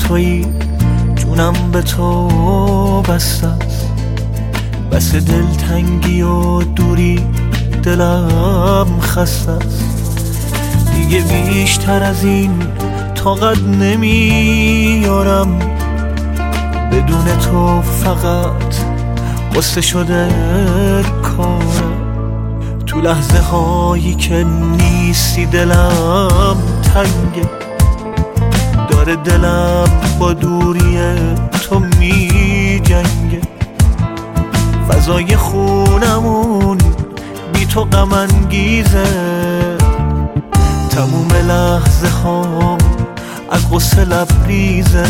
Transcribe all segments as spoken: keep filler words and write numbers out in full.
تویی، جونم به تو بسته است. بس دلتنگی و دوری دلم خسته است. دیگه بیشتر از این طاقت نمیارم، بدون تو فقط قصه شده کارم. تو لحظه هایی که نیستی دلم تنگه، داره دلم با دوری تو می جنگه. فضای خونمون بی تو غم انگیزه، تموم لحظه هام از غصه لبریزه.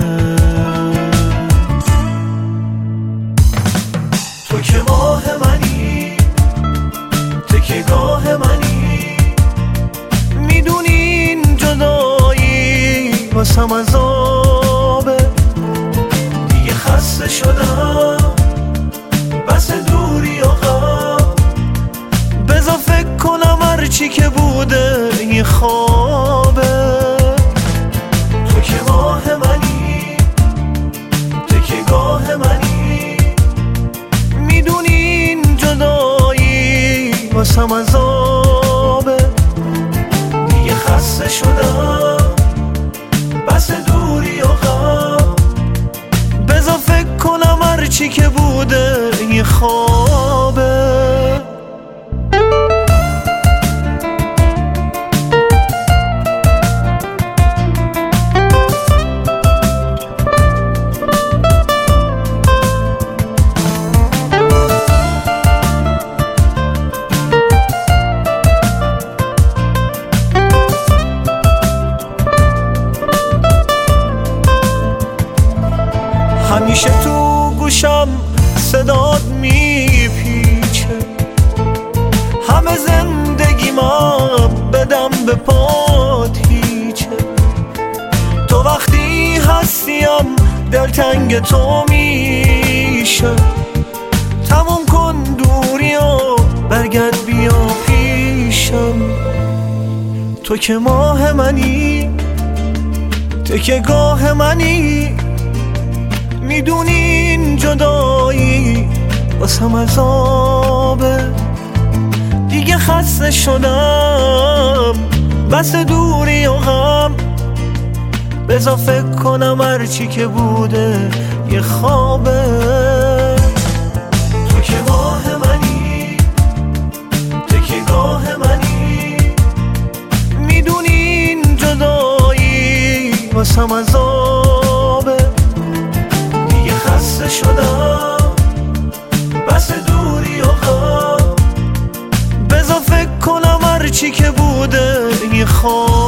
تو که ماه منی، تکیه‌گاه منی، میدونی این جدایی واسم عذابه. دیگه خسته شدم بس دوری و غم، بذار فکر کنم هرچی که بوده یه خوابه. تو که ماه منی، تکیه‌گاه منی، میدونی این جدایی واسم عذابه. دیگه خسته شدم بس دوری و غم، بذار فکر کنم هرچی که بوده یه خوابه. همیشه تو گوشم صدات میپیچه، همه زندگی‌م بدم به پات هیچه. تو وقتی هستیم دلتنگ تو میشه، تموم کن دوری و برگرد بیا پیشم. تو که ماه منی، تکیه‌گاه منی، میدونی این جدایی واسم عذابه. دیگه خسته شدم بس دوری و غم، بذار فکر کنم هرچی که بوده یه خوابه. تو که ماه منی، تکیه‌گاه منی، میدونی این جدایی واسم عذابه. خسته شدم بس دوری و غم، بذار فکر کنم هرچی که بوده یه خواب.